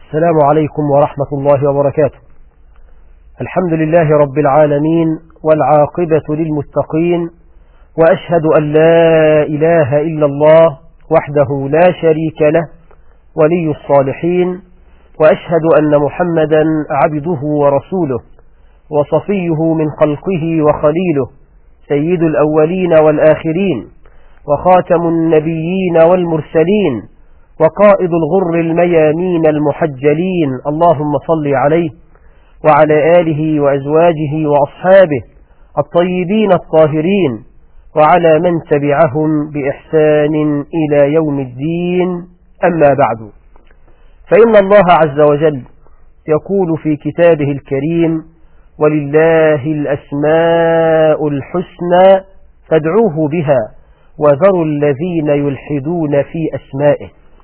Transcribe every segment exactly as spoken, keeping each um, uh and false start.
السلام عليكم ورحمة الله وبركاته. الحمد لله رب العالمين، والعاقبة للمتقين، وأشهد أن لا إله إلا الله وحده لا شريك له ولي الصالحين، وأشهد أن محمدا عبده ورسوله وصفيه من خلقه وخليله، سيد الأولين والآخرين، وخاتم النبيين والمرسلين، وقائد الغر الميامين المحجلين. اللهم صل عليه وعلى آله وأزواجه وأصحابه الطيبين الطاهرين، وعلى من تبعهم بإحسان إلى يوم الدين. أما بعد، فإن الله عز وجل يقول في كتابه الكريم: ولله الأسماء الحسنى فادعوه بها وذروا الذين يلحدون في أسمائه.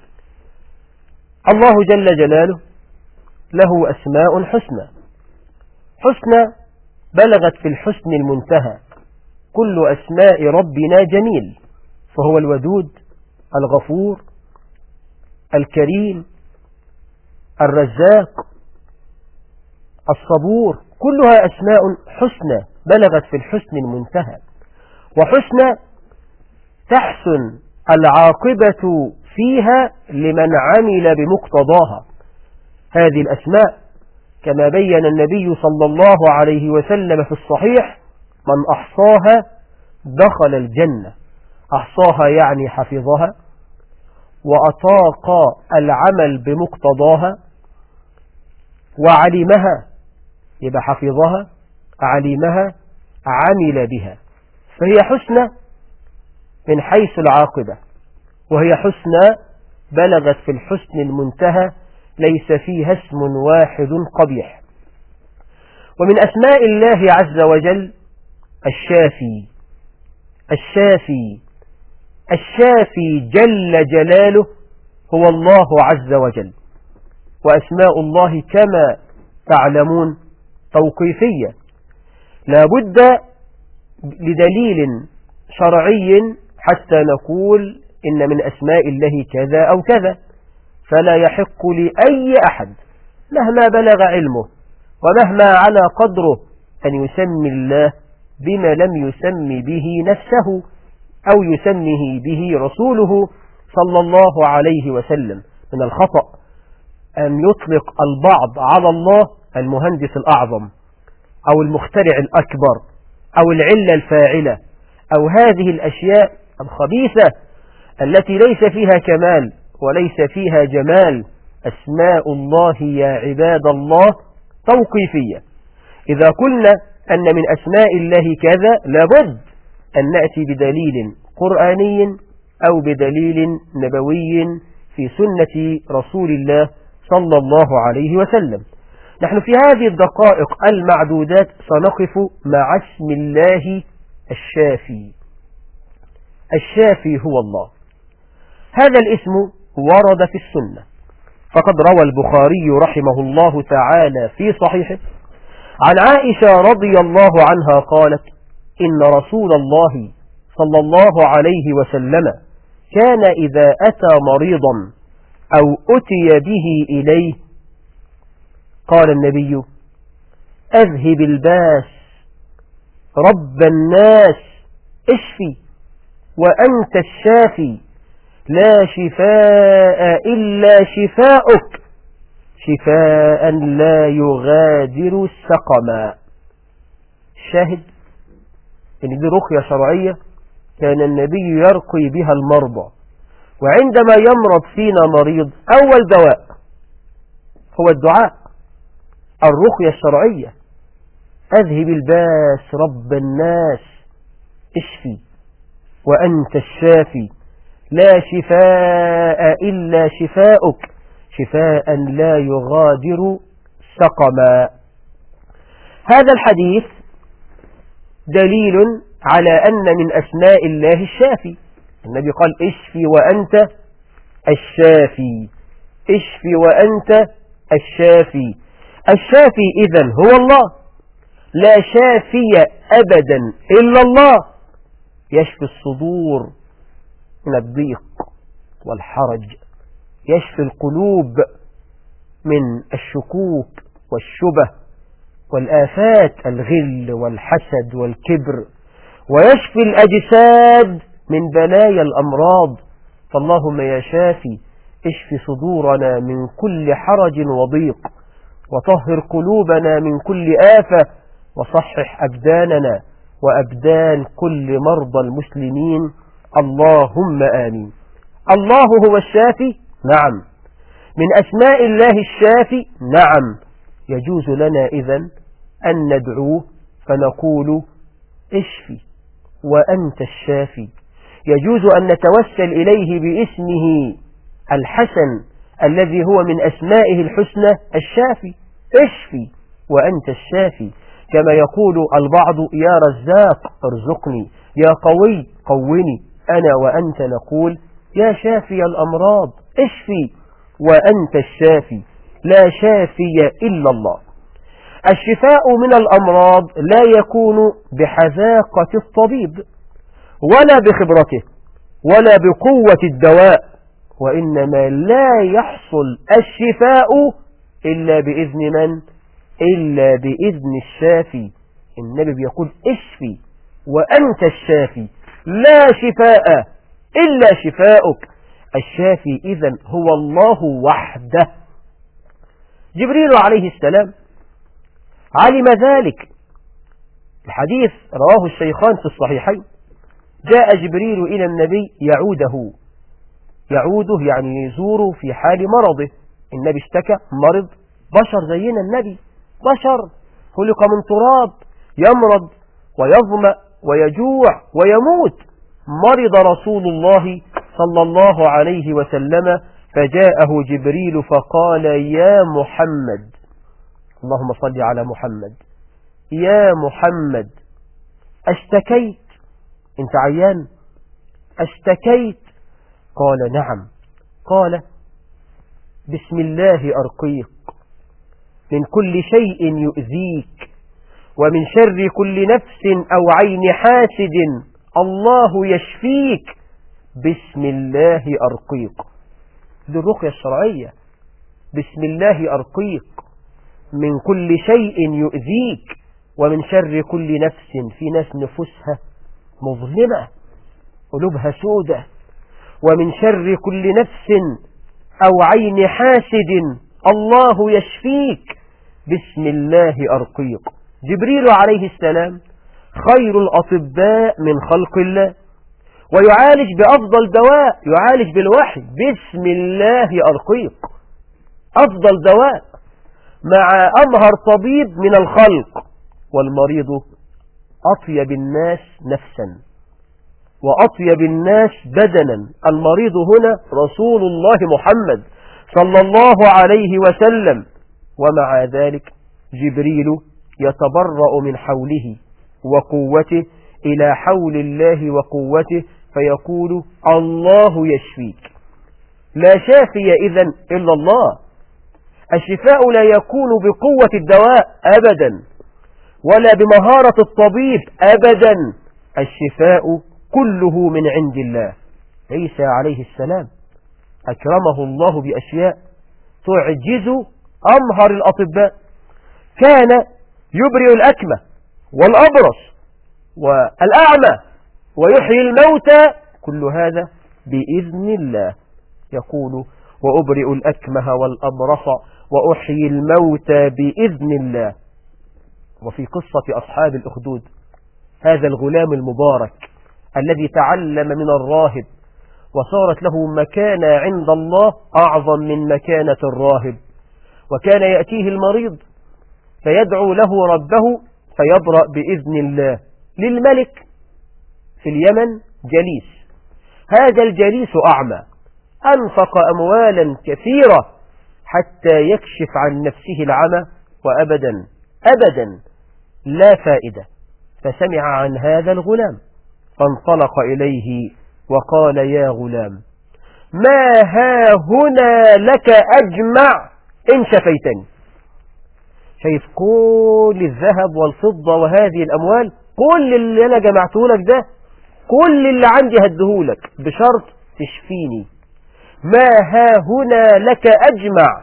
الله جل جلاله له أسماء حسنى حسنى بلغت في الحسن المنتهى. كل أسماء ربنا جميل، فهو الودود، الغفور، الكريم، الرزاق، الصبور، كلها أسماء حسنى بلغت في الحسن المنتهى. وحسنى تحسن العاقبة فيها لمن عمل بمقتضاها. هذه الأسماء كما بين النبي صلى الله عليه وسلم في الصحيح: من أحصاها دخل الجنة. أحصاها يعني حفظها وأطاق العمل بمقتضاها وعلمها، يبقى حفظها، علمها، عمل بها، فهي حسنى من حيث العاقبة، وهي حسنى بلغت في الحسن المنتهى، ليس فيها اسم واحد قبيح. ومن أسماء الله عز وجل الشافي. الشافي الشافي جل جلاله هو الله عز وجل. وأسماء الله كما تعلمون توقيفية، لا بد لدليل شرعي حتى نقول إن من أسماء الله كذا أو كذا، فلا يحق لأي أحد مهما بلغ علمه ومهما على قدره أن يسمي الله بما لم يسمي به نفسه أو يسميه به رسوله صلى الله عليه وسلم. من الخطأ أن يطلق البعض على الله المهندس الأعظم أو المخترع الأكبر أو العلة الفاعلة أو هذه الأشياء الخبيثة التي ليس فيها كمال وليس فيها جمال. أسماء الله يا عباد الله توقيفية. إذا قلنا أن من أسماء الله كذا لابد أن نأتي بدليل قرآني أو بدليل نبوي في سنة رسول الله صلى الله عليه وسلم. نحن في هذه الدقائق المعدودات سنقف مع اسم الله الشافي. الشافي هو الله. هذا الاسم ورد في السنة، فقد روى البخاري رحمه الله تعالى في صحيحه عن عائشة رضي الله عنها قالت: إن رسول الله صلى الله عليه وسلم كان إذا أتى مريضا أو أتي به إليه قال النبي: أذهب الباس رب الناس اشفي وأنت الشافي لا شفاء إلا شفاؤك شفاء لا يغادر سقما. الشاهد إن دي رقية شرعية كان النبي يرقي بها المرضى، وعندما يمرض فينا مريض أول دواء هو الدعاء، الرقية الشرعية: أذهب الباس رب الناس اشفي وأنت الشافي لا شفاء إلا شفاؤك شفاء لا يغادر سقما. هذا الحديث دليل على أن من أسماء الله الشافي. النبي قال: اشفي وأنت الشافي، اشفي وأنت الشافي. الشافي إذن هو الله، لا شافي أبدا إلا الله. يشفي الصدور من الضيق والحرج، يشفي القلوب من الشكوك والشبه والآفات الغل والحسد والكبر، ويشفي الأجساد من بلايا الأمراض. فاللهم يا شافي اشف صدورنا من كل حرج وضيق، وطهر قلوبنا من كل آفة، وصحح أبداننا وأبدان كل مرضى المسلمين. اللهم آمين. الله هو الشافي، نعم. من أسماء الله الشافي، نعم. يجوز لنا إذن أن ندعوه فنقول اشفي وأنت الشافي. يجوز أن نتوسل إليه باسمه الحسن الذي هو من أسمائه الحسنى الشافي، اشفي وأنت الشافي. كما يقول البعض يا رزاق ارزقني، يا قوي قوني. أنا وأنت نقول يا شافي الأمراض اشفي وأنت الشافي، لا شافي إلا الله. الشفاء من الأمراض لا يكون بحذاقة الطبيب ولا بخبرته ولا بقوة الدواء، وإنما لا يحصل الشفاء إلا بإذن من؟ إلا بإذن الشافي. النبي بيقول اشفي وأنت الشافي، لا شفاء إلا شفاؤك. الشافي إذن هو الله وحده. جبريل عليه السلام علم ذلك. الحديث رواه الشيخان في الصحيحين. جاء جبريل إلى النبي يعوده، يعوده يعني يزوره في حال مرضه. النبي اشتكى مرض، بشر زينا، النبي بشر خلق من تراب، يمرض ويظمأ ويجوع ويموت. مرض رسول الله صلى الله عليه وسلم، فجاءه جبريل فقال يا محمد، اللهم صل على محمد، يا محمد اشتكيت؟ انت عيان؟ اشتكيت؟ قال نعم. قال بسم الله أرقيك من كل شيء يؤذيك، ومن شر كل نفس أو عين حاسد، الله يشفيك، بسم الله أرقيك. دي الرقية الشرعية. بسم الله أرقيك من كل شيء يؤذيك، ومن شر كل نفس. في ناس نفوسها مظلمة، قلوبها سودة. ومن شر كل نفس أو عين حاسد، الله يشفيك، بسم الله أرقيك. جبريل عليه السلام خير الأطباء من خلق الله، ويعالج بأفضل دواء، يعالج بالوحي، بسم الله أرقيك، أفضل دواء مع أمهر طبيب من الخلق. والمريض أطيب الناس نفسا وأطيب الناس بدنا. المريض هنا رسول الله محمد صلى الله عليه وسلم. ومع ذلك جبريل يتبرأ من حوله وقوته إلى حول الله وقوته، فيقول الله يشفيك. لا شافي إذن إلا الله. الشفاء لا يكون بقوة الدواء أبدا، ولا بمهارة الطبيب أبدا. الشفاء كله من عند الله. عيسى عليه السلام أكرمه الله بأشياء تعجز أمهر الأطباء. كان يبرئ الأكمة والأبرص والأعمى ويحيي الموتى، كل هذا بإذن الله. يقول وأبرئ الأكمه والأبرص وأحيي الموتى بإذن الله. وفي قصة أصحاب الأخدود، هذا الغلام المبارك الذي تعلم من الراهب وصارت له مكانة عند الله أعظم من مكانة الراهب، وكان يأتيه المريض فيدعو له ربه فيبرأ بإذن الله. للملك في اليمن جليس، هذا الجليس أعمى، أنفق أموالا كثيرة حتى يكشف عن نفسه العمى، وأبدا أبدا لا فائدة. فسمع عن هذا الغلام فانطلق إليه وقال يا غلام ما ها هنا لك أجمع إن شفيتني. شايف كل الذهب والفضة وهذه الأموال، كل اللي أنا جمعته لك ده، كل اللي عندي هدهولك بشرط تشفيني. ما ها هنا لك أجمع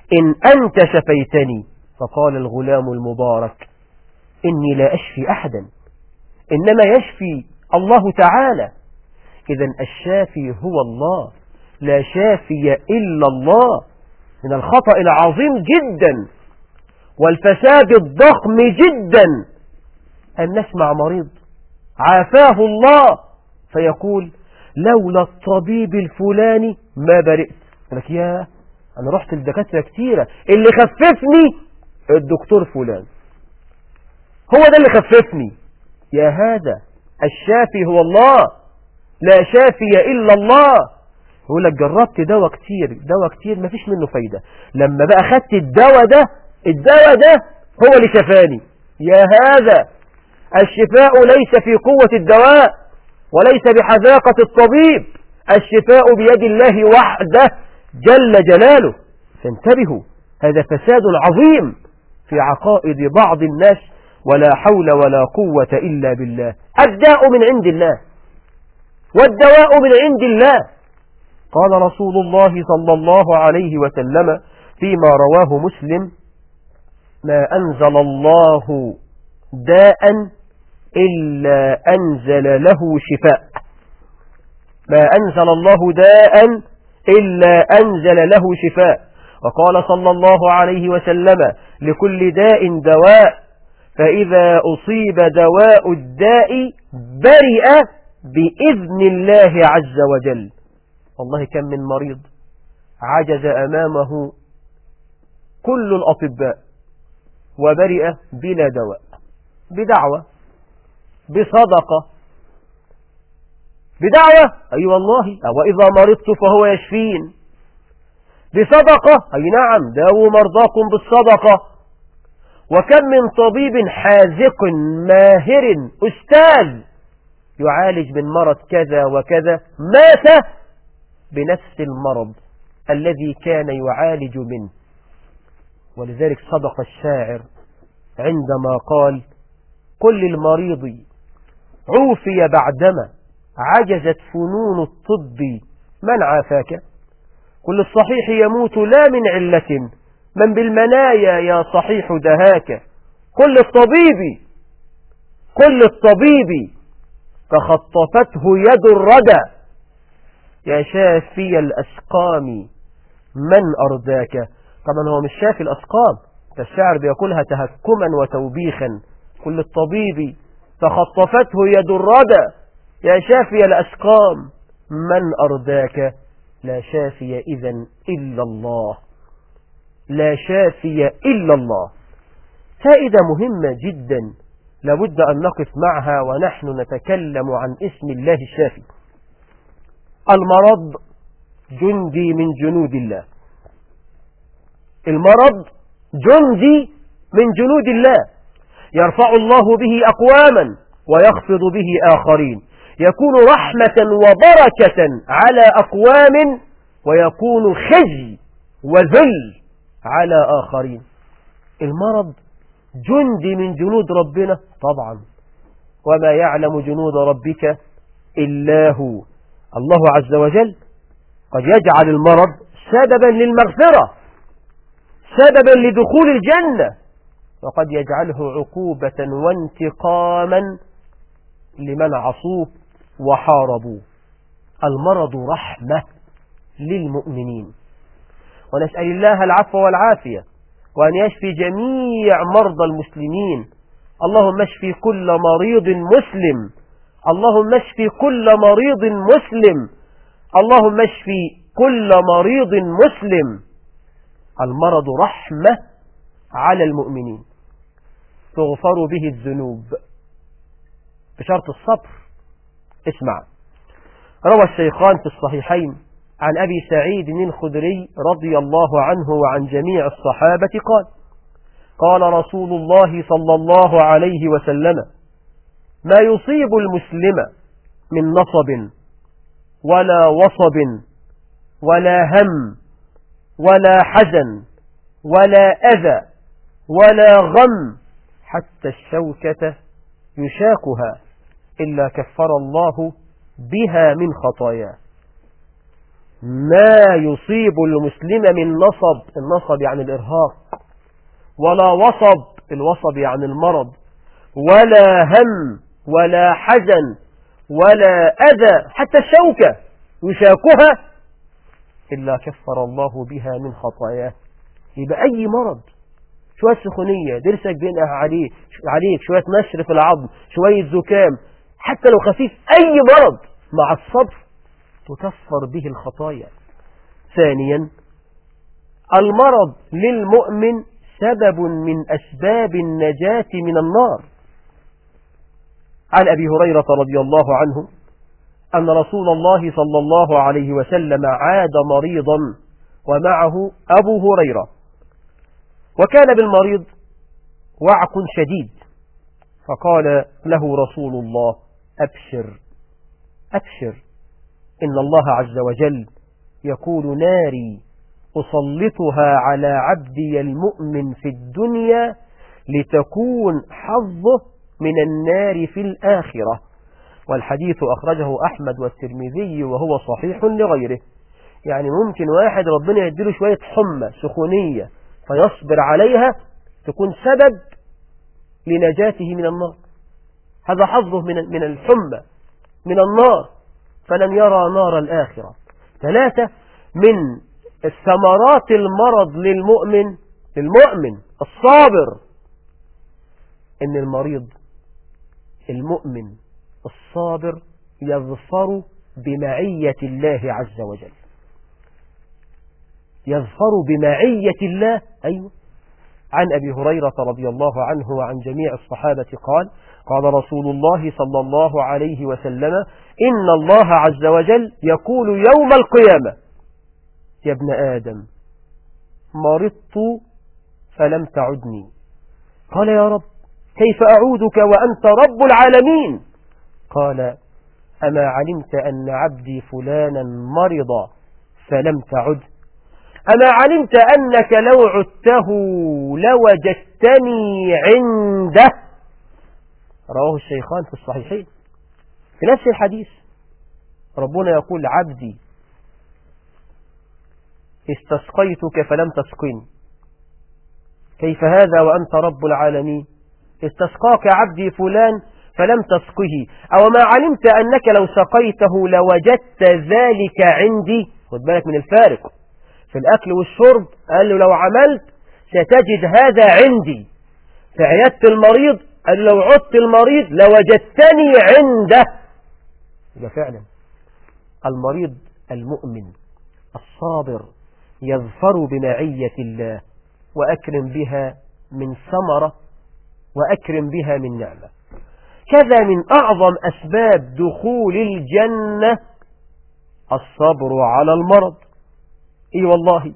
إن أنت شفيتني. فقال الغلام المبارك إني لا أشفي أحدا، إنما يشفي الله تعالى. إذن الشافي هو الله، لا شافي إلا الله. من الخطأ العظيم جدا والفساد الضخم جدا أن نسمع مريض عافاه الله فيقول لولا الطبيب الفلاني ما برئت. لك يا أنا رحت لدكاترة كتيرة، اللي خففني الدكتور فلان، هو ده اللي خففني. يا هذا الشافي هو الله، لا شافي إلا الله. يقول لك جربت دواء كتير دواء كتير ما فيش منه فايدة، لما بقى خدت الدواء ده الدواء ده هو اللي شفاني. يا هذا الشفاء ليس في قوة الدواء وليس بحذاقة الطبيب، الشفاء بيد الله وحده جل جلاله. فانتبهوا، هذا فساد عظيم في عقائد بعض الناس، ولا حول ولا قوة إلا بالله. الداء من عند الله والدواء من عند الله. قال رسول الله صلى الله عليه وسلم فيما رواه مسلم ما أنزل الله داء إلا أنزل له شفاء. ما أنزل الله داء إلا أنزل له شفاء. وقال صلى الله عليه وسلم لكل داء دواء، فإذا أصيب دواء الداء برئ بإذن الله عز وجل. والله كم من مريض عجز أمامه كل الأطباء وبرئ بلا دواء، بدعوة، بصدقة، بدعوة أي أيوة والله، وإذا مرضت فهو يشفين، بصدقة أي نعم داووا مرضاكم بالصدقة. وكم من طبيب حاذق ماهر أستاذ يعالج من مرض كذا وكذا مات بنفس المرض الذي كان يعالج منه. ولذلك صدق الشاعر عندما قال كل المريض عوفي بعدما عجزت فنون الطب من عافاك. كل الصحيح يموت لا من علة من بالمنايا يا صحيح دهاك. كل الطبيب كل الطبيب تخطفته يد الردى يا شافي الأسقام من أرداك. طبعا هو مش شافي الأسقام، الشاعر بيقولها تهكما وتوبيخا. كل الطبيب تخطفته يد الردى يا شافي الأسقام من أرداك. لا شافي إذن إلا الله، لا شافي إلا الله. فائدة مهمة جدا لابد أن نقف معها ونحن نتكلم عن اسم الله الشافي. المرض جندي من جنود الله، المرض جندي من جنود الله، يرفع الله به أقواما ويخفض به آخرين، يكون رحمة وبركة على أقوام ويكون خزي وذل على آخرين. المرض جندي من جنود ربنا طبعا، وما يعلم جنود ربك إلا هو. الله عز وجل قد يجعل المرض سببا للمغفرة، سببا لدخول الجنة، وقد يجعله عقوبة وانتقاما لمن عصوه وحاربوه. المرض رحمة للمؤمنين، ونسأل الله العفو والعافية وأن يشفي جميع مرضى المسلمين. اللهم اشفي كل مريض مسلم، اللهم اشفي كل مريض مسلم، اللهم اشفي كل مريض مسلم. المرض رحمة على المؤمنين، تغفر به الذنوب بشرط الصبر. اسمع، روى الشيخان في الصحيحين عن أبي سعيد الخدري رضي الله عنه وعن جميع الصحابة قال قال رسول الله صلى الله عليه وسلم ما يصيب المسلم من نصب ولا وصب ولا هم ولا حزن ولا أذى ولا غم حتى الشوكة يشاكها إلا كفر الله بها من خطاياه. ما يصيب المسلم من نصب، النصب يعني الإرهاق، ولا وصب، الوصب يعني المرض، ولا هم ولا حزن ولا أذى حتى الشوكة يشاكها إلا كفر الله بها من خطاياه. يبقى أي مرض، شوية سخونية درسك بينقع عليه عليك، شوية نشر في العظم، شوية زكام، حتى لو خفيف، أي مرض مع الصبر تكفر به الخطايا. ثانيا، المرض للمؤمن سبب من أسباب النجاة من النار. عن أبي هريرة رضي الله عنه أن رسول الله صلى الله عليه وسلم عاد مريضا ومعه أبو هريرة، وكان بالمريض وعك شديد، فقال له رسول الله: أبشر أبشر، إن الله عز وجل يقول: ناري أسلطها على عبدي المؤمن في الدنيا لتكون حظه من النار في الآخرة. والحديث أخرجه أحمد والترمذي وهو صحيح لغيره. يعني ممكن واحد ربنا يديله شوية حمى سخونية فيصبر عليها تكون سبب لنجاته من النار، هذا حظه من من الحمى من النار، فلن يرى نار الآخرة. ثلاثة، من الثمرات المرض للمؤمن للمؤمن الصابر إن المريض المؤمن الصابر يظفر بمعية الله عز وجل، يظفر بمعية الله. أيوة. عن أبي هريرة رضي الله عنه وعن جميع الصحابة قال: قال رسول الله صلى الله عليه وسلم: إن الله عز وجل يقول يوم القيامة: يا ابن آدم، مرضت فلم تعدني. قال: يا رب، كيف أعودك وأنت رب العالمين؟ قال: أما علمت أن عبدي فلانا مرض فلم تعد؟ أما علمت أنك لو عدته لوجدتني عنده؟ رواه الشيخان في الصحيحين. في نفس الحديث ربنا يقول: عبدي استسقيتك فلم تسقني. كيف هذا وأنت رب العالمين؟ استسقاك عبدي فلان فلم تسقه. أو ما علمت أنك لو سقيته لوجدت ذلك عندي؟ خد بالك من الفارق في الأكل والشرب. قال له: لو عملت ستجد هذا عندي. في عيادة المريض قال له: لو عدت المريض لوجدتني عنده. يبقى فعلا المريض المؤمن الصابر يظفر بمعية الله، وأكرم بها من ثمرة، وأكرم بها من نعمة. كذا من أعظم أسباب دخول الجنة الصبر على المرض. إي والله.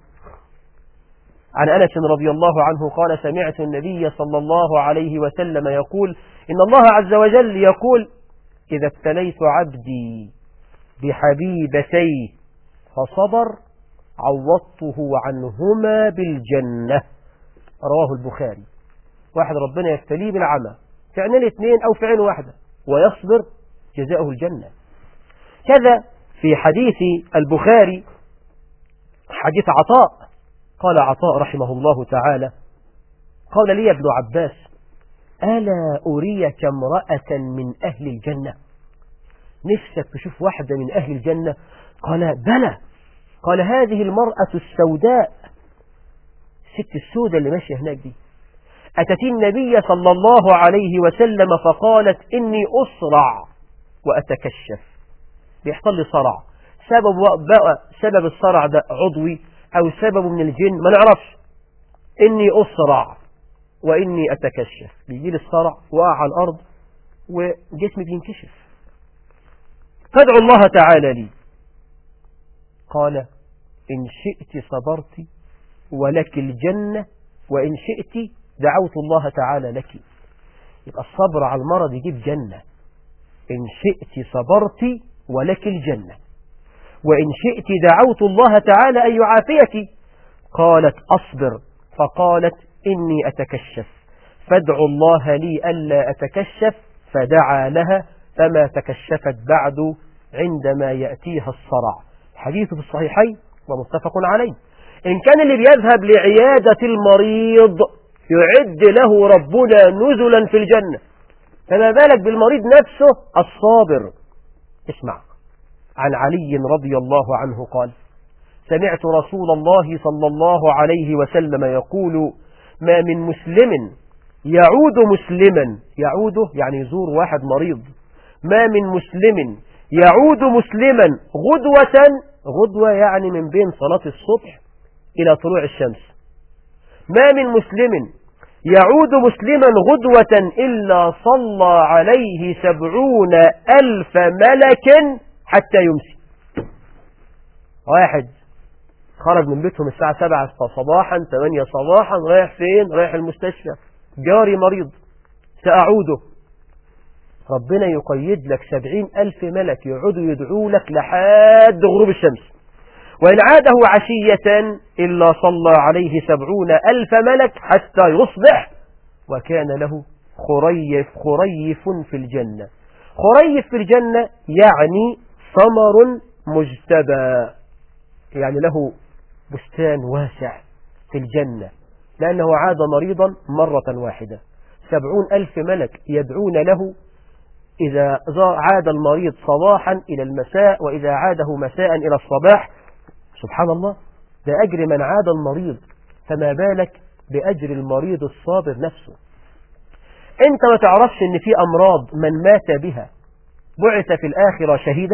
عن أنس رضي الله عنه قال: سمعت النبي صلى الله عليه وسلم يقول: إن الله عز وجل يقول: إذا ابتليت عبدي بحبيبتيه فصبر عوضته عنهما بالجنة. رواه البخاري. واحد ربنا يبتليه بالعمى في عينين اثنين أو في عين واحدة ويصبر، جزاؤه الجنة. كذا في حديث البخاري حديث عطاء، قال عطاء رحمه الله تعالى: قال لي ابن عباس: ألا أريك امرأة من أهل الجنة؟ نفسك تشوف واحدة من أهل الجنة؟ قال: بلى. قال: هذه المرأة السوداء، الست السوداء اللي ماشية هناك دي، أتت النبي صلى الله عليه وسلم فقالت: إني أصرع وأتكشف، بيحصل لي صرع. سبب بقى سبب الصرع ده عضوي أو سبب من الجن ما نعرفش. إني أصرع وإني أتكشف، بيجي لي الصرع وقع على الأرض وجسمي بينكشف، فادعو الله تعالى لي. قال: إن شئت صبرت ولك الجنة، وإن شئت دعوت الله تعالى لك. يبقى الصبر على المرض يجيب جنة. إن شئت صبرت ولك الجنة، وإن شئت دعوت الله تعالى أن يعافيك. قالت: أصبر. فقالت: إني أتكشف، فادعوا الله لي ألا أتكشف. فدعا لها فما تكشفت بعد عندما يأتيها الصرع، حديث في الصحيحين ومتفق عليه. إن كان اللي بيذهب لعيادة المريض يعد له ربنا نزلا في الجنة، فما بالك بالمريض نفسه الصابر. اسمع، عن علي رضي الله عنه قال: سمعت رسول الله صلى الله عليه وسلم يقول: ما من مسلم يعود مسلما، يعوده يعني يزور واحد مريض، ما من مسلم يعود مسلما غدوة، غدوة يعني من بين صلاة الصبح إلى طلوع الشمس، ما من مسلم يعود مسلما غدوة إلا صلى عليه سبعون ألف ملك حتى يمسي. واحد خرج من بيتهم الساعة سبعة صباحا ثمانية صباحا، رايح فين؟ رايح المستشفى، جاري مريض سأعوده، ربنا يقيد لك سبعين ألف ملك يعودوا يدعوا لك لحد غروب الشمس. وإن عاده عشية إلا صلى عليه سبعون ألف ملك حتى يصبح، وكان له خريف خريف في الجنة. خريف في الجنة يعني ثمر مجتبى، يعني له بستان واسع في الجنة، لأنه عاد مريضا مرة واحدة. سبعون ألف ملك يدعون له إذا عاد المريض صباحا إلى المساء، وإذا عاده مساء إلى الصباح. سبحان الله، ده أجر من عاد المريض، فما بالك بأجر المريض الصابر نفسه. أنت ما تعرفش أن في أمراض من مات بها بعث في الآخرة شهيدا.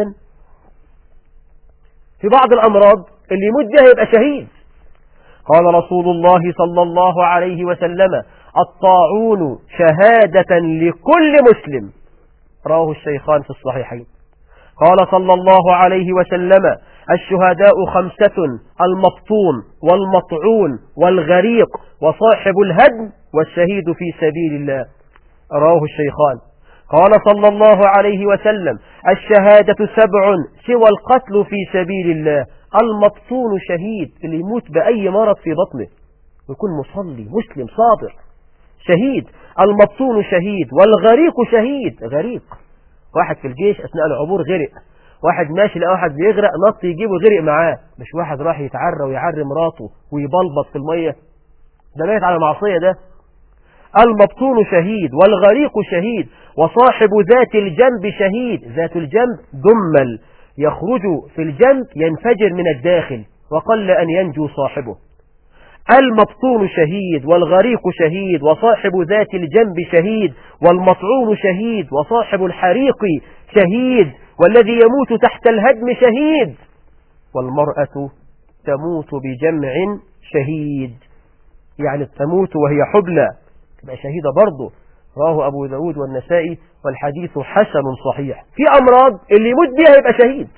في بعض الأمراض اللي يموت بها يبقى شهيد. قال رسول الله صلى الله عليه وسلم: الطاعون شهادة لكل مسلم، رواه الشيخان في الصحيحين. قال صلى الله عليه وسلم: الشهداء خمسة: المبطون والمطعون والغريق وصاحب الهدم والشهيد في سبيل الله، رواه الشيخان. قال صلى الله عليه وسلم: الشهادة سبع سوى القتل في سبيل الله. المبطون شهيد، اللي يموت بأي مرض في بطنه ويكون مصلي مسلم صابر، شهيد. المبطون شهيد، والغريق شهيد. غريق واحد في الجيش أثناء العبور غرق، واحد ماشي لقى واحد بيغرق نط يجيبه غرق معاه، مش واحد راح يتعرى ويعري مراته ويبلبط في المية، ده ميت على معصية ده. المبطون شهيد، والغريق شهيد، وصاحب ذات الجنب شهيد. ذات الجنب دمل يخرج في الجنب ينفجر من الداخل، وقل أن ينجو صاحبه. المبطون شهيد، والغريق شهيد، وصاحب ذات الجنب شهيد، والمطعون شهيد، وصاحب الحريق شهيد، والذي يموت تحت الهدم شهيد، والمرأة تموت بجمع شهيد، يعني تموت وهي حبلى تبقى شهيدة برضه. رواه أبو داود والنسائي، والحديث حسن صحيح. في أمراض اللي يموت بها يبقى شهيد.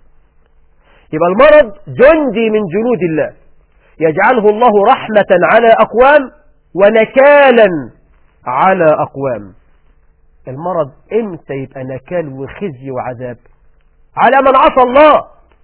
يبقى المرض جندي من جنود الله، يجعله الله رحمة على أقوام ونكالا على أقوام. المرض امتى يبقى نكال وخزي وعذاب؟ على من عصى الله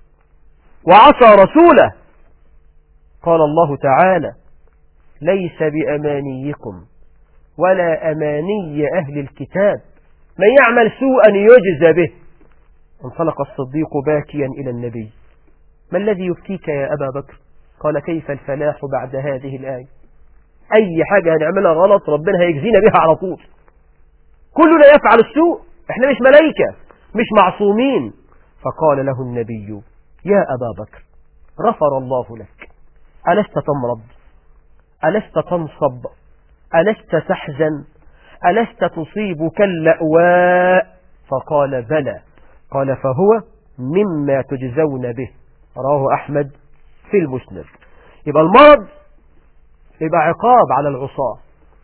وعصى رسوله. قال الله تعالى: ليس بأمانيكم ولا أماني أهل الكتاب، من يعمل سوءا يجزى به. انطلق الصديق باكيا إلى النبي: ما الذي يبكيك يا أبا بكر؟ قال: كيف الفلاح بعد هذه الآية؟ أي حاجة هنعملها غلط ربنا هيجزينا بها على طول. كلنا يفعل السوء، احنا مش ملائكة، مش معصومين. فقال له النبي: يا أبا بكر غفر الله لك، ألست تمرض؟ ألست تنصب؟ ألست تحزن؟ ألست تصيبك اللأواء؟ فقال: بلى. قال: فهو مما تجزون به، رواه أحمد في المسند. يبقى المرض يبقى عقاب على العصاة.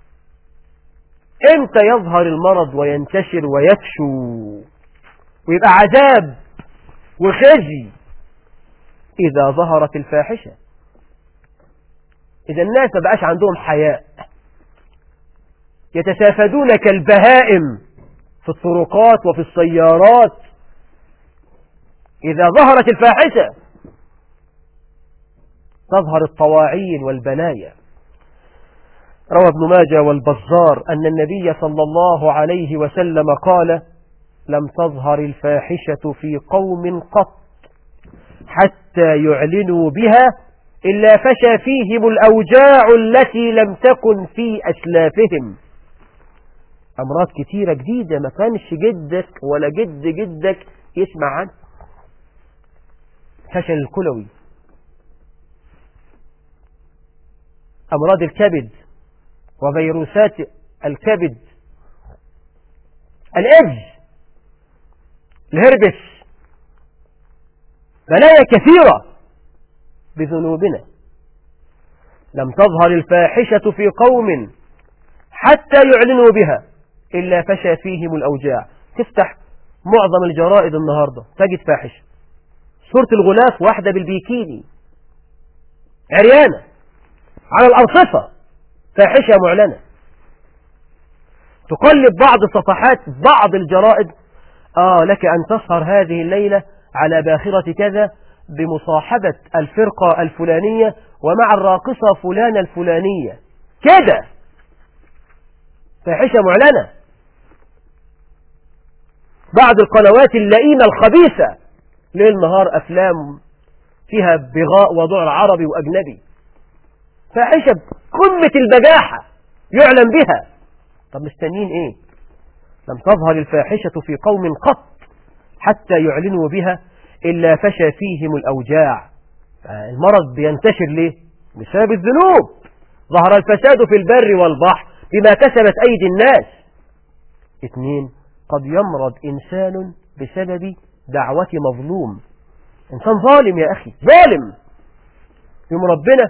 امتى يظهر المرض وينتشر ويفشو ويبقى عذاب وخزي؟ إذا ظهرت الفاحشة، إذا الناس ما بقاش عندهم حياء، يتسافدون كالبهائم في الطرقات وفي السيارات. إذا ظهرت الفاحشة تظهر الطواعين والبلايا. روى ابن ماجه والبزار أن النبي صلى الله عليه وسلم قال: لم تظهر الفاحشة في قوم قط حتى يعلنوا بها إلا فشى فيهم الأوجاع التي لم تكن في أسلافهم. أمراض كتيرة جديدة ما كانش جدك ولا جد جدك يسمع عنه. فشل الكلوي، أمراض الكبد وفيروسات الكبد، الإيدز، الهربس، بلايا كثيرة بذنوبنا. لم تظهر الفاحشة في قوم حتى يعلنوا بها إلا فشى فيهم الأوجاع. تفتح معظم الجرائد النهاردة تجد فاحشة، صورة الغلاف واحدة بالبيكيني عريانة على الأرصفة، فاحشة معلنة. تقلب بعض صفحات بعض الجرائد، آه لك أن تسهر هذه الليلة على باخرة كذا بمصاحبة الفرقة الفلانية ومع الراقصة فلانة الفلانية، كده فاحشة معلنة. بعض القنوات اللئيمة الخبيثة ليل نهار أفلام فيها بغاء وذعر عربي وأجنبي، فاحشة قمة البجاحة يعلم بها. طب مستنين إيه؟ لم تظهر الفاحشة في قوم قط حتى يعلنوا بها إلا فشى فيهم الأوجاع. المرض بينتشر ليه؟ بسبب الذنوب. ظهر الفساد في البر والبحر بما كسبت أيدي الناس. اثنين، قد يمرض إنسان بسبب دعوة مظلوم. إنسان ظالم يا أخي، ظالم، يوم ربنا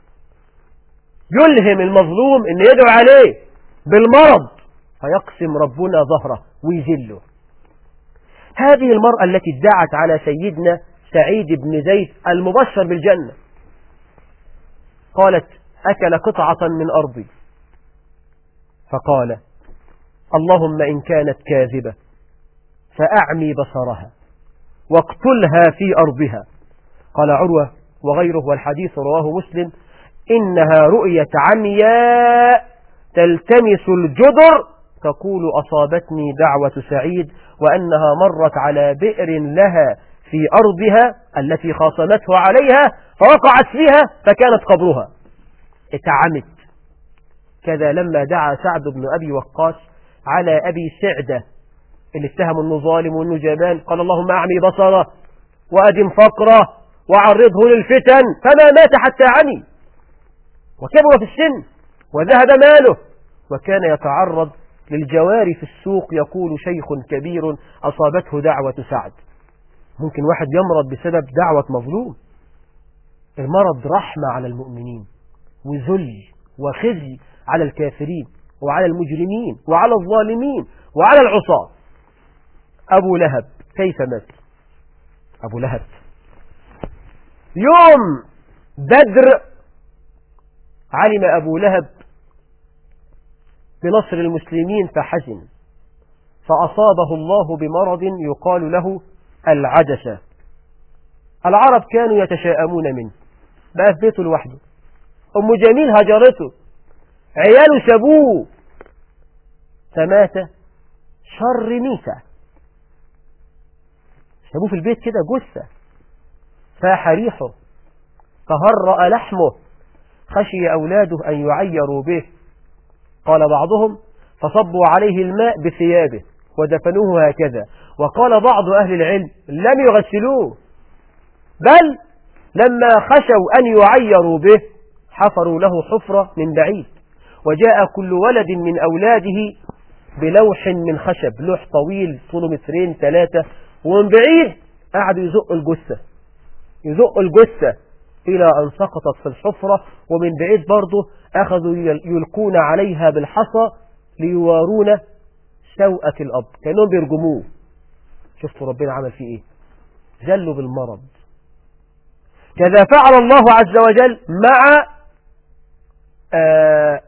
يلهم المظلوم إن يدعو عليه بالمرض فيقسم ربنا ظهره ويذله. هذه المرأة التي ادعت على سيدنا سعيد بن زيد المبشر بالجنة، قالت أكل قطعة من أرضي، فقال اللهم إن كانت كاذبة فأعمي بصرها واقتلها في أرضها. قال عروة وغيره والحديث رواه مسلم إنها رؤية عمياء تلتمس الجدر تقول أصابتني دعوة سعيد، وأنها مرت على بئر لها في أرضها التي خاصمته عليها فوقعت فيها فكانت قبرها. اتعمت كذا لما دعا سعد بن أبي وقاص على أبي سعدة اللي اتهموا أنه ظالم وأنه جبان، قال اللهم أعمي بصره وأدم فقره وعرضه للفتن، فما مات حتى عمي وكبر في السن وذهب ماله، وكان يتعرض للجواري في السوق يقول شيخ كبير أصابته دعوة سعد. ممكن واحد يمرض بسبب دعوة مظلوم. المرض رحمة على المؤمنين وذل وخزي على الكافرين وعلى المجرمين وعلى الظالمين وعلى العصاة. أبو لهب كيف مات؟ أبو لهب يوم بدر علم أبو لهب بنصر المسلمين فحزن، فأصابه الله بمرض يقال له العدسة. العرب كانوا يتشاءمون منه، بقى في بيته لوحده، أم جميل هجرته، عياله سابوه، فمات شر ميتة، سابوه في البيت كده جثة، فاح ريحه، تهرأ لحمه، خشي أولاده أن يعيروا به. قال بعضهم فصبوا عليه الماء بثيابه ودفنوه هكذا، وقال بعض أهل العلم لم يغسلوه، بل لما خشوا أن يعيروا به حفروا له حفرة من بعيد، وجاء كل ولد من أولاده بلوح من خشب، لوح طويل طوله مترين ثلاثة، ومن بعيد قعدوا يزق الجثة يزق الجثة إلى أن سقطت في الحفرة، ومن بعيد برضه أخذوا يلقون عليها بالحصى ليوارون سوءة الأب، كأنهم بيرجموه. شفتوا ربنا عمل فيه إيه؟ جلوا بالمرض. كذا فعل الله عز وجل مع آه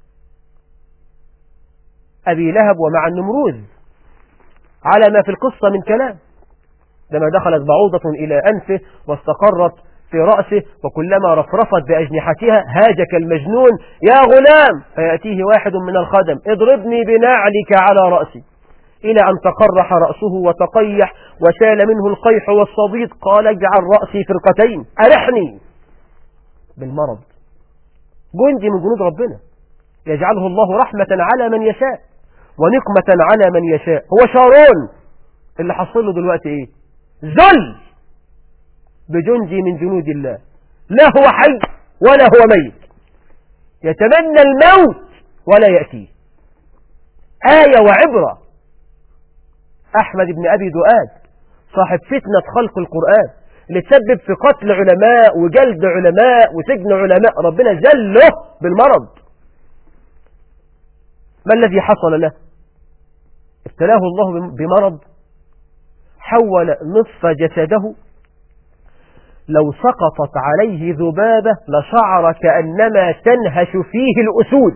أبي لهب ومع النمروذ على ما في القصة من كلام، لما دخلت بعوضة إلى أنفه واستقرت في رأسه، وكلما رفرفت بأجنحتها هاجك المجنون يا غلام، فيأتيه واحد من الخدم اضربني بنعلك على رأسي، إلى أن تقرح رأسه وتقيح وسال منه القيح والصديد. قال اجعل رأسي فرقتين أرحني بالمرض. جندي من جنود ربنا يجعله الله رحمة على من يشاء ونقمة على من يشاء. هو شارون اللي حصل له دلوقتي ايه؟ ذل بجندي من جنود الله، لا هو حي ولا هو ميت، يتمنى الموت ولا يأتيه. آية وعبرة. أحمد بن أبي دؤاد صاحب فتنة خلق القرآن اللي تسبب في قتل علماء وجلد علماء وسجن علماء، ربنا ذله بالمرض. ما الذي حصل له؟ ابتلاه الله بمرض حول نصف جسده، لو سقطت عليه ذبابة لشعر كأنما تنهش فيه الأسود،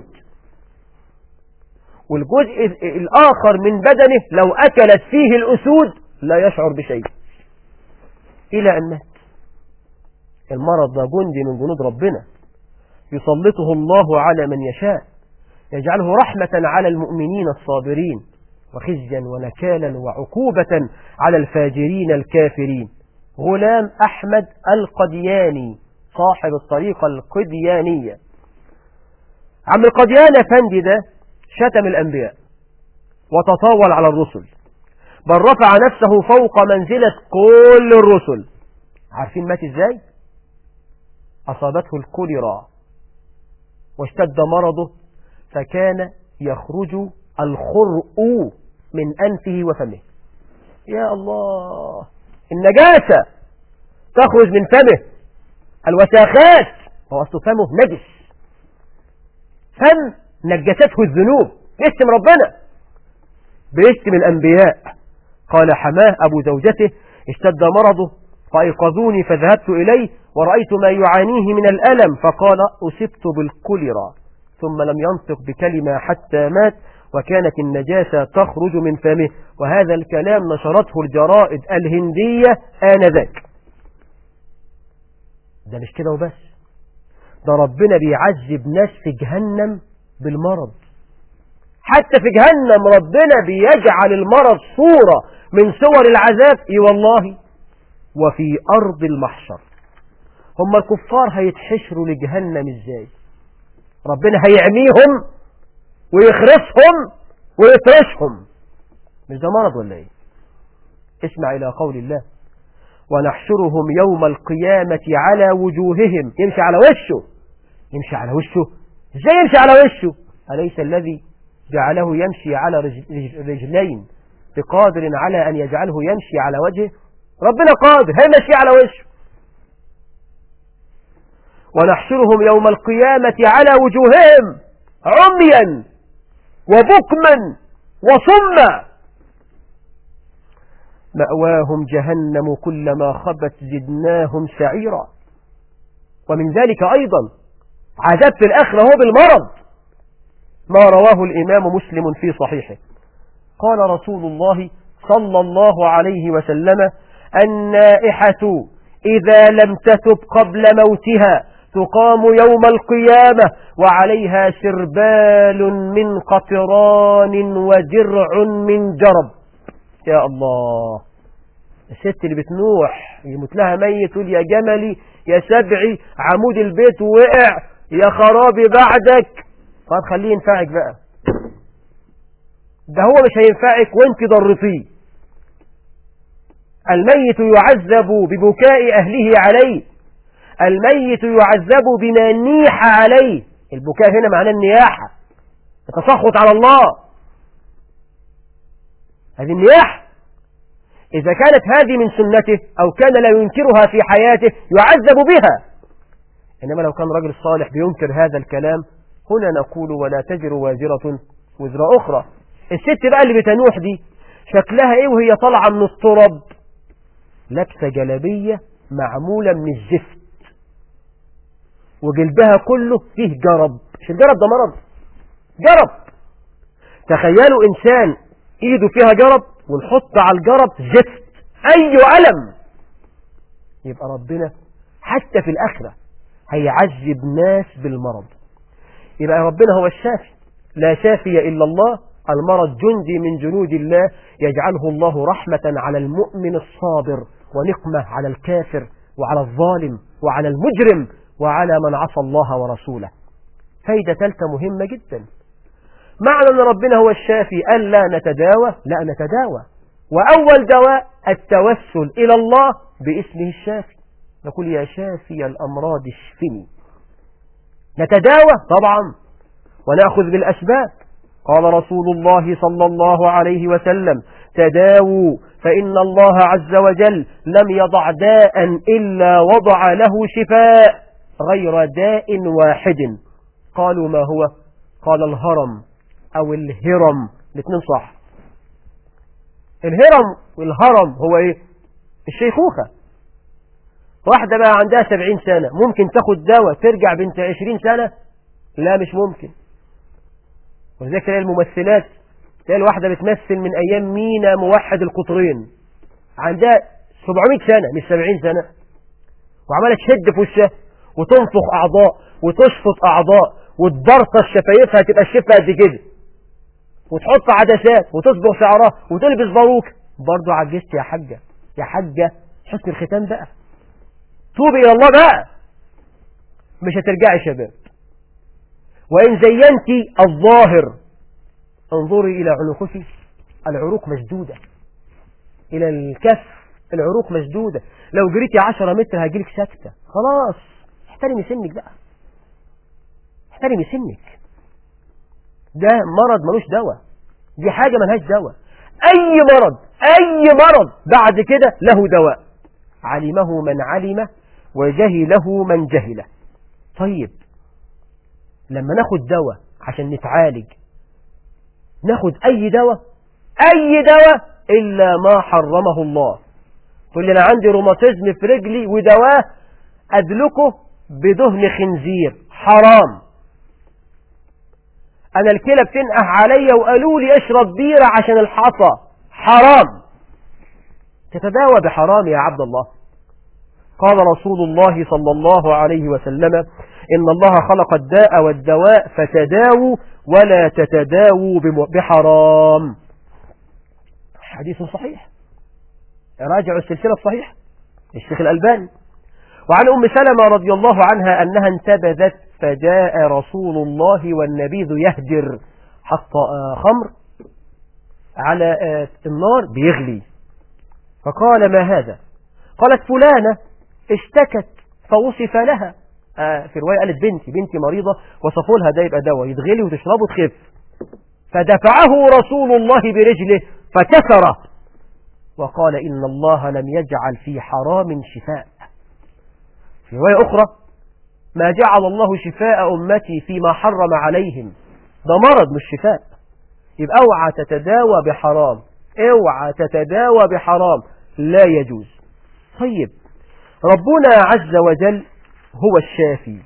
والجزء الآخر من بدنه لو أكلت فيه الأسود لا يشعر بشيء إلى أن مات. المرض ده جندي من جنود ربنا يسلطه الله على من يشاء، يجعله رحمة على المؤمنين الصابرين وخزيا ونكالا وعقوبة على الفاجرين الكافرين. غلام أحمد القدياني صاحب الطريقة القديانية. عم القديان أفندي ده شتم الأنبياء وتطاول على الرسل، بل رفع نفسه فوق منزلة كل الرسل. عارفين مات ازاي؟ أصابته الكوليرا واشتد مرضه، فكان يخرج الخرء من أنفه وفمه. يا الله، النجاسة تخرج من فمه، الوساخات، هو أصله فمه نجس، فم نجسته الذنوب، بيشتم ربنا، بيشتم الأنبياء. قال حماه أبو زوجته اشتد مرضه فأيقظوني فذهبت إليه ورأيت ما يعانيه من الألم، فقال أصبت بالكوليرا، ثم لم ينطق بكلمة حتى مات، وكانت النجاسة تخرج من فمه. وهذا الكلام نشرته الجرائد الهندية آنذاك. ده مش كده وبس، ده ربنا بيعذب ناس في جهنم بالمرض. حتى في جهنم ربنا بيجعل المرض صورة من صور العذاب. اي والله. وفي أرض المحشر هم الكفار هيتحشروا لجهنم ازاي؟ ربنا هيعميهم ويخرسهم ويطرشهم. مش ده مرض ولا ايه؟ اسمع إلى قول الله: ونحشرهم يوم القيامة على وجوههم. يمشي على وشه. يمشي على وشه ازاي؟ يمشي على وشه. أليس الذي جعله يمشي على رجلين بقادر على أن يجعله يمشي على وجهه؟ ربنا قادر، هيمشي على وشه. ونحشرهم يوم القيامة على وجوههم عميا وبكما وصما مأواهم جهنم كلما خبت زدناهم سعيرا. ومن ذلك أيضا عذاب في الآخرة هو بالمرض، ما رواه الإمام مسلم في صحيحه. قال رسول الله صلى الله عليه وسلم: النائحة إذا لم تتب قبل موتها تقام يوم القيامة وعليها سربال من قطران ودرع من جرب. يا الله، الست اللي بتنوح يموت لها ميت تقول يا جملي يا سبعي عمود البيت وقع يا خرابي بعدك. طب خليه ينفعك بقى، ده هو مش هينفعك وانت ضرتيه. الميت يعذب ببكاء أهله عليه، الميت يعذب بما نيح عليه. البكاء هنا معناه النياحة، التسخط على الله. هذه النياحة إذا كانت هذه من سنته أو كان لا ينكرها في حياته يعذب بها. إنما لو كان رجل صالح بينكر هذا الكلام هنا نقول ولا تجر وازرة وزر أخرى. الست بقى اللي بتنوح دي شكلها إيه وهي طالعة من التراب؟ لابسة جلابية معمولة من الزفت وجلدها كله فيه جرب. مش الجرب ده مرض؟ جرب. تخيلوا إنسان إيده فيها جرب ونحط على الجرب زفت، أي ألم. يبقى ربنا حتى في الآخرة هيعذب ناس بالمرض. يبقى ربنا هو الشافي، لا شافي إلا الله المرض جندي من جنود الله يجعله الله رحمة على المؤمن الصابر ونقمة على الكافر وعلى الظالم وعلى المجرم وعلى من عصى الله ورسوله. فايدة ثالثة مهمة جدا، معنى أن ربنا هو الشافي ألا نتداوى، لا نتداوى، وأول دواء التوسل إلى الله باسمه الشافي، نقول يا شافي الأمراض اشفني. نتداوى طبعا ونأخذ بالأسباب، قال رسول الله صلى الله عليه وسلم تداووا فإن الله عز وجل لم يضع داء إلا وضع له شفاء غير داء واحد. قالوا ما هو؟ قال الهرم أو الهرم، الاثنين صح. الهرم والهرم هو ايه؟ الشيخوخة. واحدة بقى عندها سبعين سنة ممكن تاخد دواء ترجع بنت عشرين سنة؟ لا مش ممكن. وذلك تلاقي الممثلات، تلاقي الواحدة بتمثل من أيام مينا موحد القطرين عندها سبعمائة سنة مش سبعين سنة، وعمالة تشد في وشها وتنفخ أعضاء وتشفط أعضاء وتبرطش شفايفها تبقى الشفة قد كده، وتحط عدسات وتصبغ شعرها وتلبس باروك. برضو عجزت يا حاجة، يا حاجة حسن الختام بقى، توبي إلى الله بقى، مش هترجعي شباب. وإن زينتي الظاهر انظري إلى عنقك، العروق مشدودة، إلى الكف العروق مشدودة، لو جريتي عشرة متر هجيلك سكتة. خلاص احترمي سنك بقى، احترمي سنك. ده مرض ملوش دواء، دي حاجة ملهاش دواء. أي مرض أي مرض بعد كده له دواء، علمه من علم وجهله من جهله. طيب لما ناخد دواء عشان نتعالج، ناخد أي دواء أي دواء إلا ما حرمه الله. تقول لي أنا عندي روماتيزم في رجلي ودواه أدلكه بدهن خنزير، حرام. أنا الكلى بتنقح عليا وقالوا لي اشرب بيرة عشان الحصى، حرام. تتداوى بحرام يا عبد الله. قال رسول الله صلى الله عليه وسلم إن الله خلق الداء والدواء فتداووا ولا تتداووا بحرام. حديث صحيح، راجعوا السلسلة الصحيحة الشيخ الألباني. وعن أم سلمة رضي الله عنها أنها انتبذت فجاء رسول الله والنبيذ يهدر، حط خمر على النار بيغلي، فقال ما هذا؟ قالت فلانة اشتكت فوصف لها، في رواية قالت بنتي بنتي مريضة وصفوا لها ده يبقى دواء يتغلي وتشربه تخف، فدفعه رسول الله برجله فكسره وقال إن الله لم يجعل في حرام شفاء. في رواية أخرى ما جعل الله شفاء أمتي فيما حرم عليهم، ده مرض مش شفاء. يبقى اوعى تتداوى بحرام، اوعى تتداوى بحرام، لا يجوز. طيب ربنا عز وجل هو الشافي،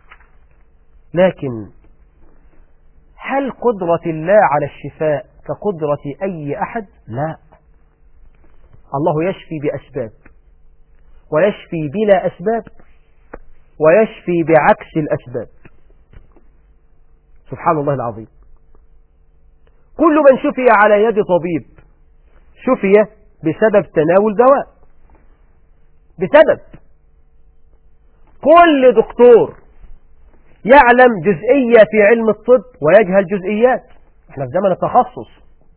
لكن هل قدرة الله على الشفاء كقدرة أي أحد؟ لا، الله يشفي بأسباب ويشفي بلا أسباب ويشفي بعكس الأسباب، سبحان الله العظيم. كل من شفي على يد طبيب شفي بسبب تناول دواء، بسبب. كل دكتور يعلم جزئية في علم الطب ويجهل جزئيات. احنا في زمن التخصص،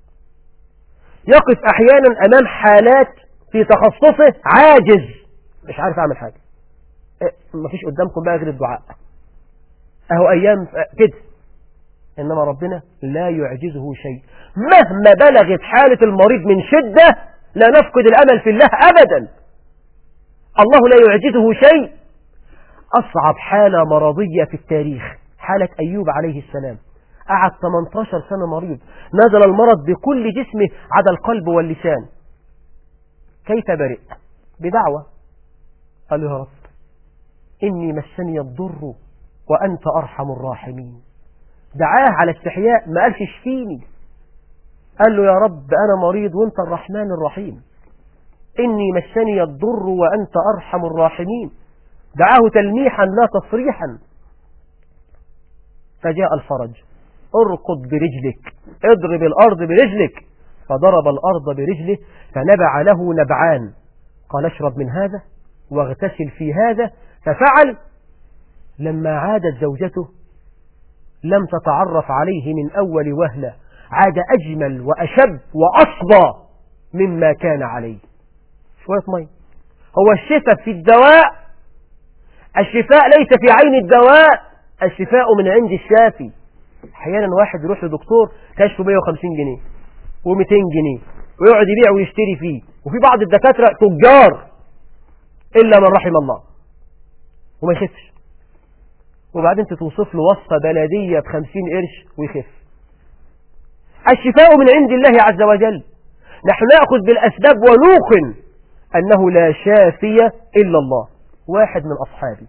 يقف احيانا امام حالات في تخصصه عاجز مش عارف اعمل حاجة. اه مفيش قدامكم بقى غير الدعاء، اهو ايام كده. انما ربنا لا يعجزه شيء، مهما بلغت حالة المريض من شدة لا نفقد الامل في الله ابدا. الله لا يعجزه شيء. أصعب حالة مرضية في التاريخ حالة أيوب عليه السلام، قعد ثمانية عشر سنة مريض، نزل المرض بكل جسمه عدا القلب واللسان. كيف برئ؟ بدعوة، قال له يا رب إني مسني الضر وأنت أرحم الراحمين. دعاه على استحياء، ما قالش اشفيني، قال له يا رب أنا مريض وأنت الرحمن الرحيم، إني مسني الضر وأنت أرحم الراحمين. دعاه تلميحا لا تصريحا، فجاء الفرج اركض برجلك، اضرب الأرض برجلك. فضرب الأرض برجله فنبع له نبعان، قال اشرب من هذا واغتسل في هذا، ففعل. لما عادت زوجته لم تتعرف عليه من أول وهلة، عاد أجمل وأشب وأصبى مما كان عليه. شوية مية. هو الشفاء في الدواء، الشفاء ليس في عين الدواء، الشفاء من عند الشافي. أحيانا واحد يروح لدكتور كشفه مية وخمسين جنيه ومئتين جنيه ويقعد يبيع ويشتري فيه، وفي بعض الدكاترة تجار إلا من رحم الله وما يخفش، وبعدين توصف له وصفة بلدية بخمسين قرش ويخف. الشفاء من عند الله عز وجل. نحن نأخذ بالأسباب ونوقن أنه لا شافي إلا الله. واحد من أصحابي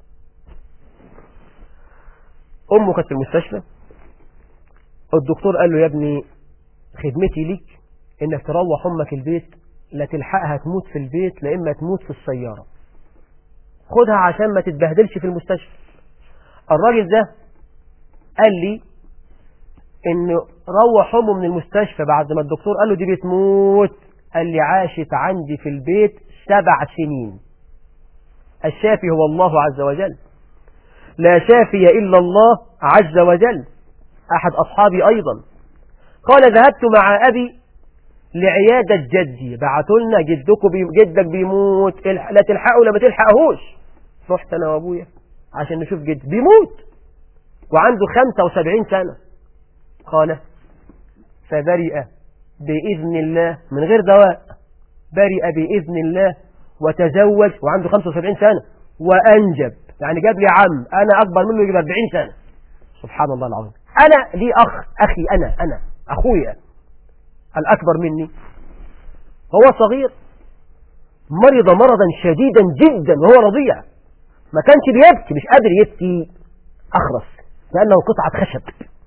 أمه كانت في المستشفى، الدكتور قال له يا ابني خدمتي ليك إنك تروح أمك البيت، لا تلحقها تموت في البيت لا إما تموت في السيارة، خدها عشان ما تتبهدلش في المستشفى. الراجل ده قال لي إنه روح أمه من المستشفى بعد ما الدكتور قال له دي بتموت، قال لي عاشت عندي في البيت سبع سنين. الشافي هو الله عز وجل، لا شافي إلا الله عز وجل. أحد أصحابي أيضا قال ذهبت مع أبي لعيادة جدي، بعتوا لنا جدك بي جدك بيموت، لا تلحقه ولا ما تلحقهوش. رحت أنا وأبويا عشان نشوف جد بيموت وعنده خمسة وسبعين سنة. قال فبرئ بإذن الله من غير دواء، برئ بإذن الله وتزوج وعنده خمسة وسبعين سنة وأنجب، يعني جاب لي عم أنا أكبر منه يجيب أربعين سنة. سبحان الله العظيم. أنا لي أخ أخي أنا أنا أخويا الأكبر مني هو صغير مرض مرضا شديدا جدا وهو رضيع، ما كانش بيبكي، مش قادر يبكي، أخرس لأنه قطعة خشب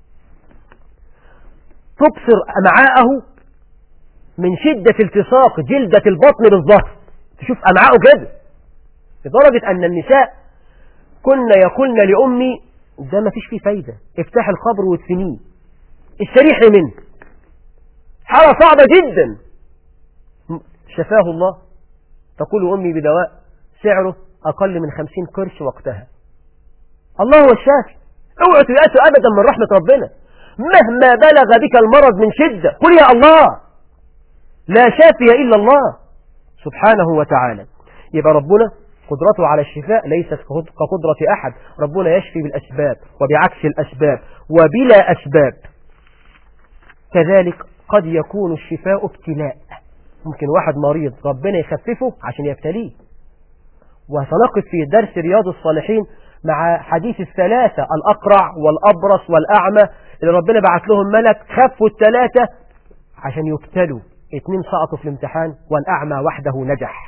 تبصر أمعاءه من شدة التصاق جلدة البطن بالظهر، تشوف أمعاءه كده، لدرجة أن النساء كنا يقولن لأمي ده ما فيش فيه فايدة، افتح القبر وادفنيه استريحي منه، حالة صعبة جدا. شفاه الله. تقول أمي بدواء سعره أقل من خمسين قرش وقتها. الله هو الشافي. اوعوا تيأسوا أبدا من رحمة ربنا، مهما بلغ بك المرض من شدة قل يا الله، لا شافي إلا الله سبحانه وتعالى. يبقى ربنا قدرته على الشفاء ليست كقدرة أحد، ربنا يشفي بالأسباب وبعكس الأسباب وبلا أسباب. كذلك قد يكون الشفاء ابتلاء، ممكن واحد مريض ربنا يخففه عشان يبتليه. وسنقف في درس رياض الصالحين مع حديث الثلاثة الأقرع والأبرص والأعمى اللي ربنا بعث لهم ملك خفوا الثلاثة عشان يبتلوا، اتنين سقطوا في الامتحان والأعمى وحده نجح.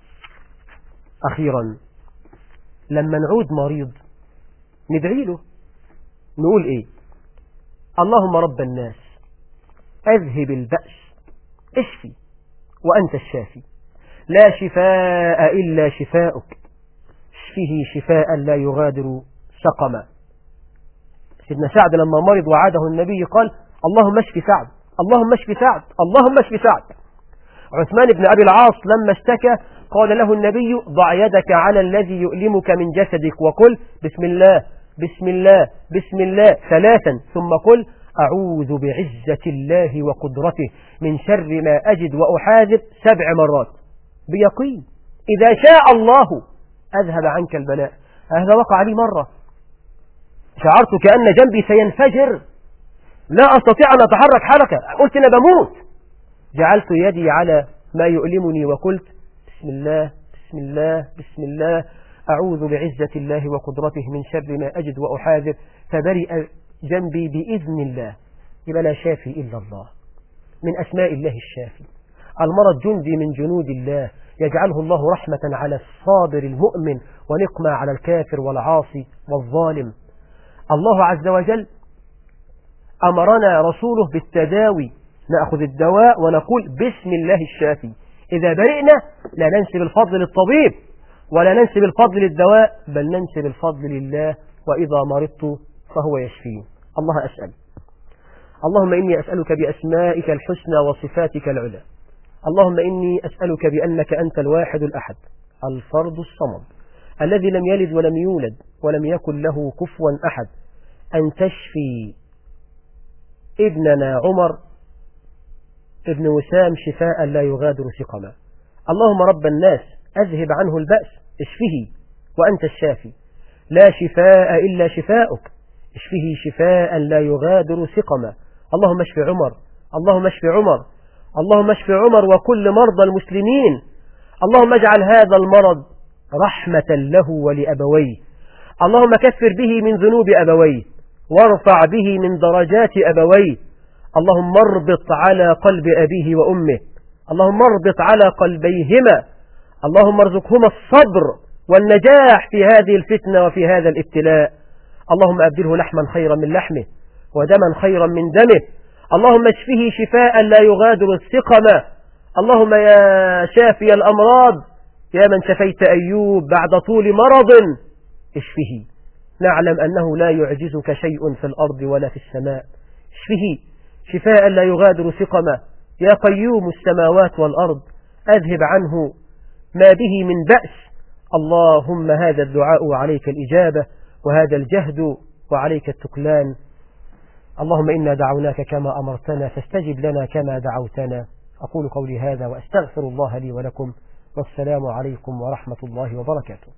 أخيرا لما نعود مريض ندعي له، نقول إيه؟ اللهم رب الناس أذهب البأس اشفي وأنت الشافي، لا شفاء إلا شفاؤك، اشفه شفاء لا يغادر سقما. سيدنا سعد لما مرض وعاده النبي قال اللهم اشفي سعد، اللهم اشفي سعد، اللهم اشفي سعد. عثمان بن أبي العاص لما اشتكى قال له النبي ضع يدك على الذي يؤلمك من جسدك وقل بسم الله بسم الله بسم الله ثلاثا، ثم قل أعوذ بعزة الله وقدرته من شر ما أجد وأحاذر سبع مرات بيقين. إذا شاء الله أذهب عنك البلاء. هذا وقع لي مرة، شعرت كأن جنبي سينفجر، لا أستطيع أن أتحرك حركة، قلت أنا بموت. جعلت يدي على ما يؤلمني وقلت بسم الله بسم الله بسم الله أعوذ بعزة الله وقدرته من شر ما أجد وأحاذر، فبرئ جنبي بإذن الله. يبقى لا شافي إلا الله، من أسماء الله الشافي. المرض جندي من جنود الله، يجعله الله رحمة على الصابر المؤمن ونقمة على الكافر والعاصي والظالم. الله عز وجل أمرنا رسوله بالتداوي، نأخذ الدواء ونقول بسم الله الشافي. إذا برئنا لا ننسب الفضل للطبيب ولا ننسب الفضل للدواء، بل ننسب الفضل لله، وإذا مرضت فهو يشفين. الله أسأل اللهم إني أسألك بأسمائك الحسنى وصفاتك العلى. اللهم إني أسألك بأنك أنت الواحد الأحد الفرد الصمد الذي لم يلد ولم يولد ولم يكن له كفوا أحد أن تشفي ابننا عمر ابن وسام شفاء لا يغادر سقما. اللهم رب الناس أذهب عنه البأس، اشفه وأنت الشافي، لا شفاء إلا شفاؤك، اشفه شفاء لا يغادر سقما. اللهم اشف عمر، اللهم اشف عمر، اللهم اشف عمر وكل مرضى المسلمين. اللهم اجعل هذا المرض رحمة له ولأبويه. اللهم كفر به من ذنوب أبويه وارفع به من درجات أبويه. اللهم اربط على قلب أبيه وأمه، اللهم اربط على قلبيهما، اللهم ارزقهما الصبر والنجاح في هذه الفتنة وفي هذا الابتلاء. اللهم أبدله لحما خيرا من لحمه ودما خيرا من دمه. اللهم اشفه شفاء لا يغادر السقم. اللهم يا شافي الأمراض، يا من شفيت أيوب بعد طول مرض، اشفه. نعلم أنه لا يعجزك شيء في الأرض ولا في السماء. اشفه شفاء لا يغادر سقما. يا قيوم السماوات والأرض أذهب عنه ما به من بأس. اللهم هذا الدعاء وعليك الإجابة، وهذا الجهد وعليك التكلان. اللهم إنا دعوناك كما أمرتنا فاستجب لنا كما دعوتنا. أقول قولي هذا وأستغفر الله لي ولكم، والسلام عليكم ورحمة الله وبركاته.